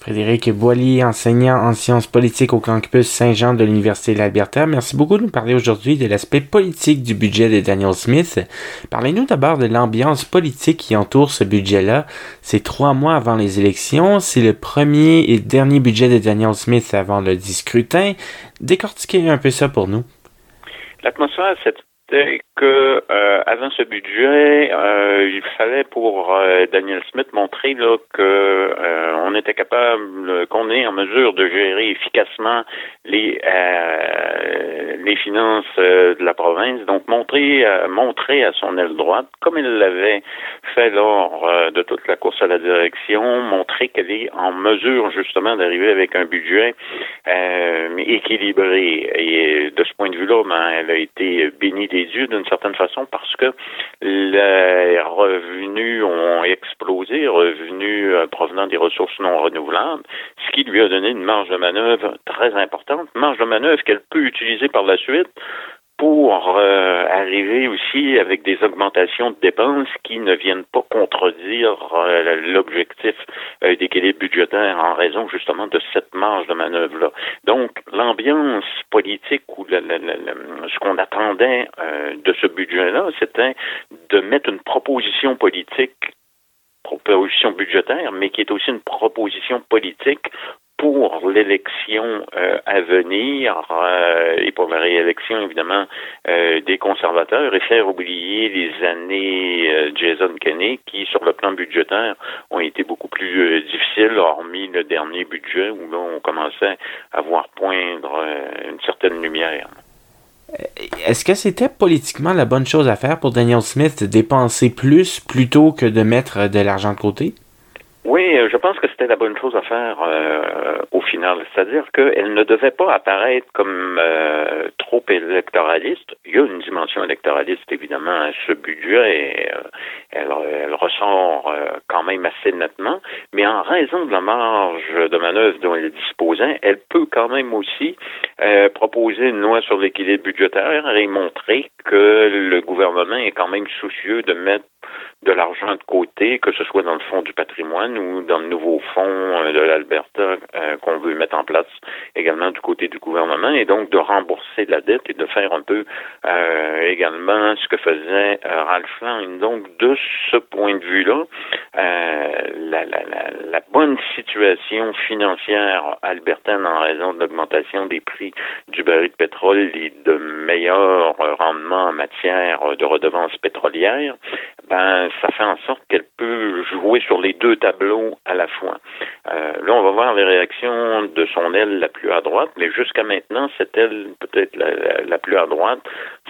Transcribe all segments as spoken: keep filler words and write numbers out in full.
Frédéric Boilly, enseignant en sciences politiques au campus Saint-Jean de l'Université de l'Alberta. Merci beaucoup de nous parler aujourd'hui de l'aspect politique du budget de Danielle Smith. Parlez-nous d'abord de l'ambiance politique qui entoure ce budget-là. C'est trois mois avant les élections. C'est le premier et dernier budget de Danielle Smith avant le dit scrutin. Décortiquez un peu ça pour nous. L'atmosphère, c'était que euh, avant ce budget, euh, il fallait pour euh, Danielle Smith montrer là que euh, on était capable, qu'on est en mesure de gérer efficacement les euh, les finances euh, de la province. Donc montrer euh, montrer à son aile droite, comme elle l'avait fait lors euh, de toute la course à la direction, montrer qu'elle est en mesure justement d'arriver avec un budget euh, équilibré. Et de ce point de vue-là, ben, elle a été bénie des dieux d'une certaine façon parce que les revenus ont explosé, revenus euh, provenant des ressources non renouvelables, ce qui lui a donné une marge de manœuvre très importante, marge de manœuvre qu'elle peut utiliser par la suite pour euh, arriver aussi avec des augmentations de dépenses qui ne viennent pas contredire euh, l'objectif euh, d'équilibre budgétaire en raison justement de cette marge de manœuvre-là. Donc, l'ambiance politique ou la, la, la, la, ce qu'on attendait euh, de ce budget-là, c'était de mettre une proposition politique, proposition budgétaire, mais qui est aussi une proposition politique pour l'élection euh, à venir euh, et pour la réélection, évidemment, euh, des conservateurs et faire oublier les années euh, Jason Kenney qui, sur le plan budgétaire, ont été beaucoup plus euh, difficiles, hormis le dernier budget où là, on commençait à voir poindre euh, une certaine lumière. Est-ce que c'était politiquement la bonne chose à faire pour Danielle Smith de dépenser plus plutôt que de mettre de l'argent de côté? Oui, je pense que c'était la bonne chose à faire euh, au final. C'est-à-dire qu'elle ne devait pas apparaître comme euh, trop électoraliste. Il y a une dimension électoraliste, évidemment, à ce budget. Et, euh, elle, elle ressort euh, quand même assez nettement. Mais en raison de la marge de manœuvre dont elle disposait, elle peut quand même aussi euh, proposer une loi sur l'équilibre budgétaire et montrer que le gouvernement est quand même soucieux de mettre de l'argent de côté, que ce soit dans le fonds du patrimoine ou dans le nouveau fonds euh, de l'Alberta euh, qu'on veut mettre en place également du côté du gouvernement, et donc de rembourser la dette et de faire un peu euh, également ce que faisait euh, Ralph Lang. Donc, de ce point de vue-là, euh, la, la, la, la bonne situation financière albertaine en raison de l'augmentation des prix du baril de pétrole et de meilleurs rendements en matière de redevances pétrolières, ben, ça fait en sorte qu'elle peut jouer sur les deux tableaux à la fois. Euh, là, on va voir les réactions de son aile la plus à droite, mais jusqu'à maintenant, cette aile peut-être la, la, la plus à droite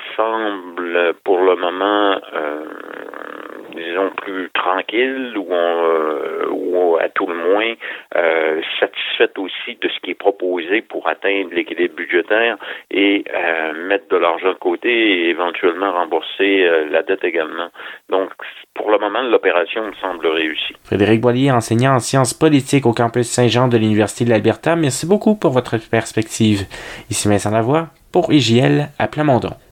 semble pour le moment, euh, disons, plus tranquille ou, on, euh, ou à tout le moins euh, satisfaite aussi de ce qui est proposé pour atteindre l'équilibre budgétaire et euh, mettre de l'argent de côté et éventuellement rembourser euh, la dette également. Donc, pour le moment, l'opération me semble réussie. Frédéric Boilly, enseignant en sciences politiques au campus Saint-Jean de l'Université de l'Alberta, merci beaucoup pour votre perspective. Ici Vincent Lavoie, pour I J L à Plamondon.